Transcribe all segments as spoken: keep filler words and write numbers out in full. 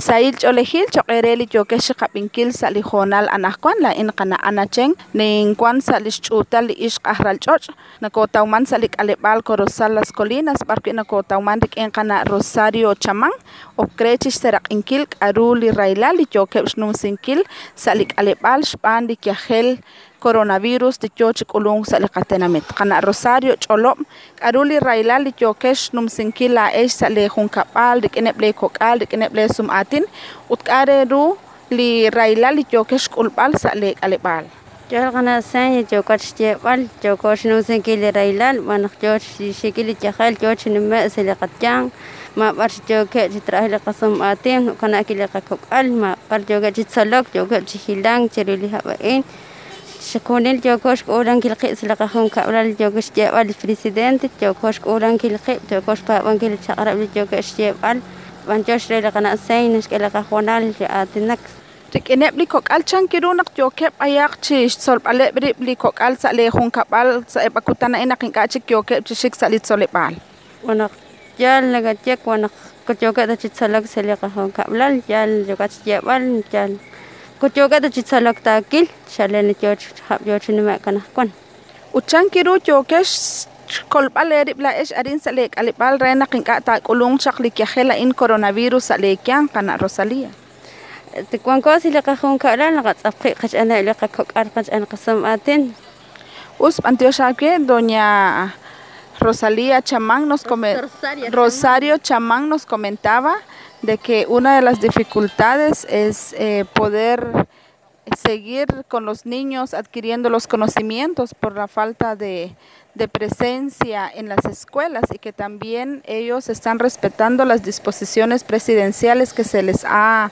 Sail cholehil choqereli yokesh qapinkil salijonal anahkuan la in qana anachen nin kwan salish chutal ish qahral choch nakotauman salik alebal korosal las colinas barque nakotauman dik en qana Rosario Chamán okrechish seraq inkil aruli railali yokesh num sinkil salik alebal shpan dik yahel coronavirus de choch kulung salikatenamit qana Rosario cholo aruli railali yokesh num sinkil la esh sale junkapal dik eneble kokal dik eneble sum atin utkare ru li railali yokesh kulbal sale alebal Yo gana san yo coach wal yo coach no sen que le railal man yo si que le chajal yo ni me se le qatyan ma bar yo que traje le qasam atin kana que le qakal ma bar yo que tsalok yo que hilang cherili habain شكونيل جوكوش أوران كل قيس لقاهم كأولاد جوكوش جوال البريسيدنت جوكوش أوران كل قيس جوكوش بابان كل شقرب جوكوش جوال بانجوش لقنا سينش كل قخونال جاتنك Dik enebli kokal chankirunak yokep ayak chish sol pale bri kokal sa le hon kapal sa epakutana enak ingkachik yokep chishik salit solepal. وانا جال لقى جك وانا كجوكا تتسلق سلقة هون كابلال جال جوكا تجيبال جال كجوكا تتسلق تاكل شالين جوج حب جوج نما كنا كون Uchankiru yokesh kolpale ribla esh arin salek alipal rena kinka ta kulung chaklik yahela in coronavirus salekyan kana Rosalia. تكون كوسي لقى هون كابلال لقى تبقي قش أنا لقى كوك أرقش أنا قسم آتين Us antioshake doña Rosalia Chamán nos come- Rosario Rosario Chamán nos comentaba de que una de las dificultades es eh, poder seguir con los niños adquiriendo los conocimientos por la falta de, de presencia en las escuelas y que también ellos están respetando las disposiciones presidenciales que se les ha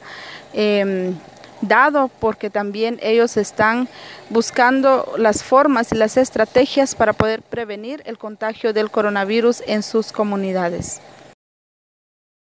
eh, dado porque también ellos están buscando las formas y las estrategias para poder prevenir el contagio del coronavirus en sus comunidades.